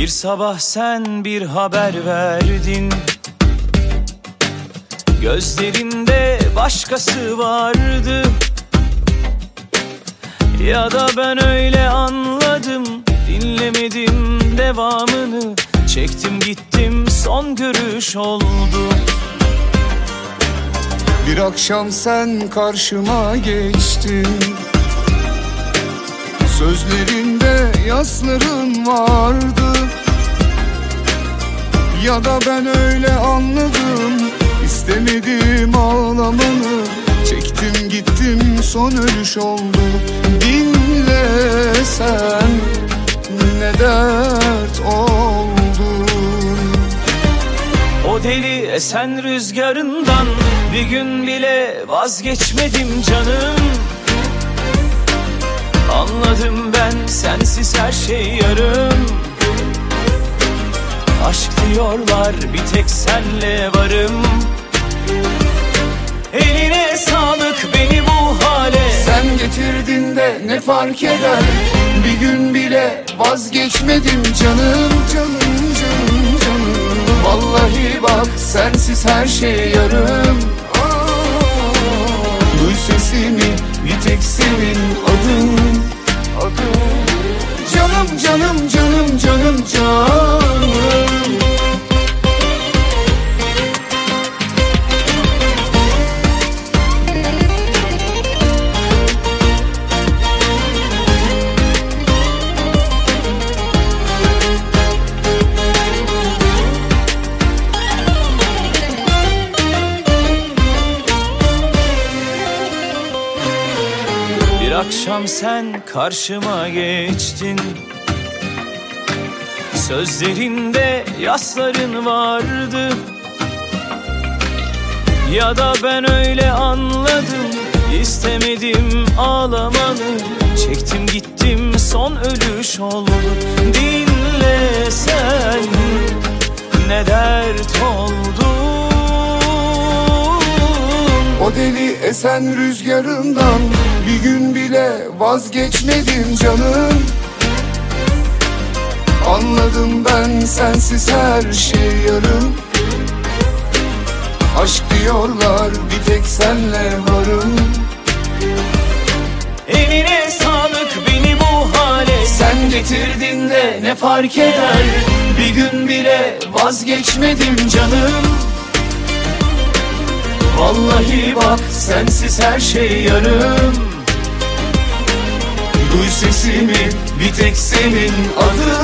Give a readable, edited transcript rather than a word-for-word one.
Bir sabah sen bir haber verdin, gözlerinde başkası vardı. Ya da ben öyle anladım, dinlemedim devamını. Çektim gittim, son görüş oldu. Bir akşam sen karşıma geçtin, sözlerinde yasların vardı. Ya da ben öyle anladım, istemedim ağlamanı. Çektim gittim, son ölüş oldu. Dinlesen ne dert oldun. O deli esen rüzgarından bir gün bile vazgeçmedim canım. Anladım ben, sensiz her şey yarım. Aşk diyorlar, bir tek senle varım. Eline sağlık beni bu hale sen getirdin de ne fark eder? Bir gün bile vazgeçmedim canım, canım, canım, canım. Vallahi bak, sensiz her şey yarım. Duy sesimi, bir tek senin adın. Canım, canım, canım, canım, canım. Bir akşam sen karşıma geçtin, sözlerinde yasların vardı. Ya da ben öyle anladım, istemedim ağlamanı. Çektim gittim, son ölüş oldu. Dinle sen ne dert oldu. O deli esen rüzgarından bir gün bile vazgeçmedim canım. Anladım ben, sensiz her şey yarım. Aşk diyorlar, bir tek senle varım. Eline sağlık beni bu hale sen getirdin de ne fark eder? Bir gün bile vazgeçmedim canım. Vallahi bak, sensiz her şey yarım. Duy sesimi, bir tek senin adın.